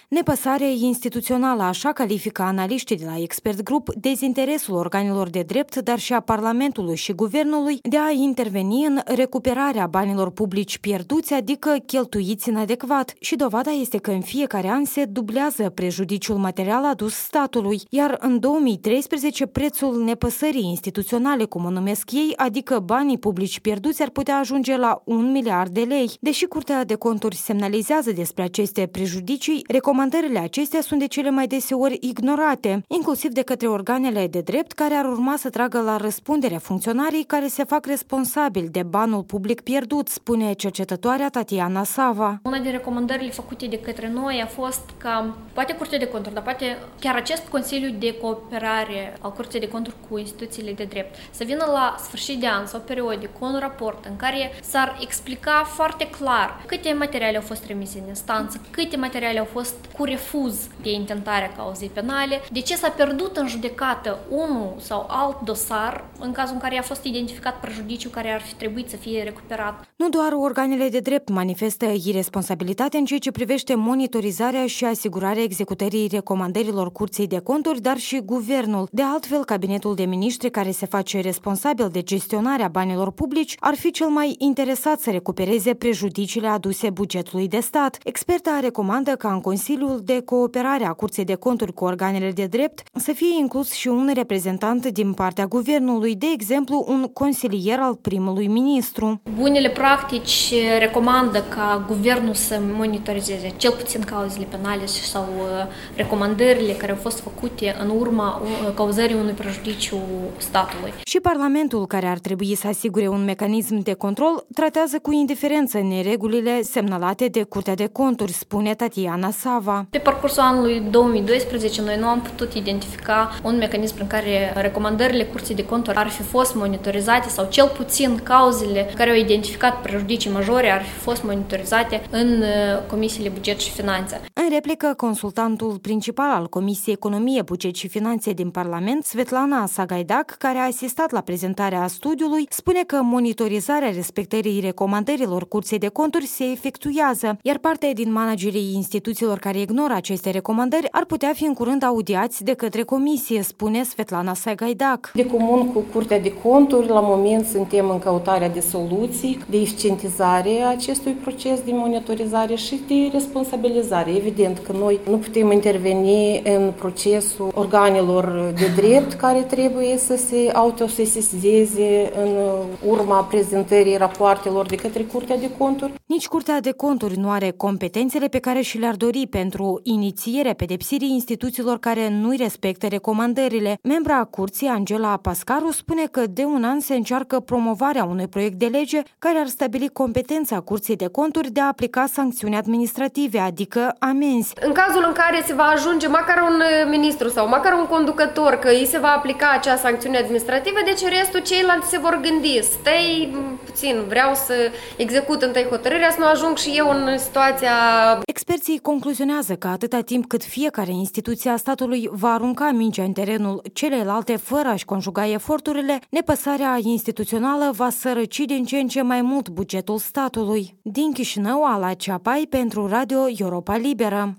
Nepăsare instituțională, așa califică analiștii de la Expert Group dezinteresul organelor de drept, dar și a Parlamentului și Guvernului de a interveni în recuperarea banilor publici pierduți, adică cheltuiți inadecvat. Și dovada este că în fiecare an se dublează prejudiciul material adus statului, iar în 2013 prețul nepăsării instituționale, cum o numesc ei, adică banii publici pierduți, ar putea ajunge la 1 miliard de lei. Deși Curtea de Conturi semnalizează despre aceste prejudicii, recomandările acestea sunt de cele mai deseori ignorate, inclusiv de către organele de drept care ar urma să tragă la răspundere funcționarii care se fac responsabili de banul public pierdut, spune cercetătoarea Tatiana Sava. Una din recomandările făcute de către noi a fost ca poate Curtea de Conturi, dar poate chiar acest Consiliu de Cooperare al Curții de Conturi cu instituțiile de drept să vină la sfârșit de an sau periodic cu un raport în care s-ar explica foarte clar câte materiale au fost trimise în instanță, câte materiale au fost cu refuz de intentarea cauzei penale, de ce s-a pierdut în judecată unul sau alt dosar în cazul în care a fost identificat prejudiciu care ar fi trebuit să fie recuperat. Nu doar organele de drept manifestă iresponsabilitate în ceea ce privește monitorizarea și asigurarea executării recomandărilor Curții de Conturi, dar și Guvernul. De altfel, Cabinetul de Miniștri, care se face responsabil de gestionarea banilor publici, ar fi cel mai interesat să recupereze prejudiciile aduse bugetului de stat. Experta recomandă ca în Consiliul de Cooperare a Curții de Conturi cu organele de drept să fie inclus și un reprezentant din partea Guvernului, de exemplu un consilier al primului ministru. Bunele practici recomandă ca Guvernul să monitorizeze cel puțin cauzele penale sau recomandările care au fost făcute în urma cauzării unui prejudiciu statului. Și Parlamentul, care ar trebui să asigure un mecanism de control, tratează cu indiferență neregulile semnalate de Curtea de Conturi, spune Tatiana Sava. Pe parcursul anului 2012 noi nu am putut identifica un mecanism prin care recomandările Curții de Conturi ar fi fost monitorizate sau cel puțin cauzele care au identificat prejudicii majore ar fi fost monitorizate în Comisiile Buget și Finanțe. În replică, consultantul principal al Comisiei Economie, Buget și Finanțe din Parlament, Svetlana Sagaidac, care a asistat la prezentarea studiului, spune că monitorizarea respectării recomandărilor Curții de Conturi se efectuează, iar parte din managerii instituțiilor care ignoră aceste recomandări ar putea fi în curând audiați de către Comisie, spune Svetlana Sagaidac. De comun cu Curtea de Conturi, la moment suntem în căutarea de soluții, de eficientizare a acestui proces de monitorizare și de responsabilizare. Evident că noi nu putem interveni în procesul organelor de drept care trebuie să se autosesizeze în urma prezentării rapoartelor de către Curtea de Conturi. Nici Curtea de Conturi nu are competențele pe care și le-ar dori pentru inițierea pedepsirii instituțiilor care nu-i respectă recomandările. Membra a Curții, Angela Pascaru, spune că de un an se încearcă promovarea unui proiect de lege care ar stabili competența Curții de Conturi de a aplica sancțiuni administrative, adică amenzi. În cazul în care se va ajunge măcar un ministru sau măcar un conducător că îi se va aplica acea sancțiune administrativă, deci restul ceilalți se vor gândi, stai puțin, vreau să execut întâi hotărârea, să nu ajung și eu în situația... Experții concluzionează că atâta timp cât fiecare instituție a statului va arunca mingea în terenul celelalte fără a-și conjuga eforturile, nepăsarea instituțională va sărăci din ce în ce mai mult bugetul statului. Din Chișinău, Ala Ceapai pentru Radio Europa Liberă.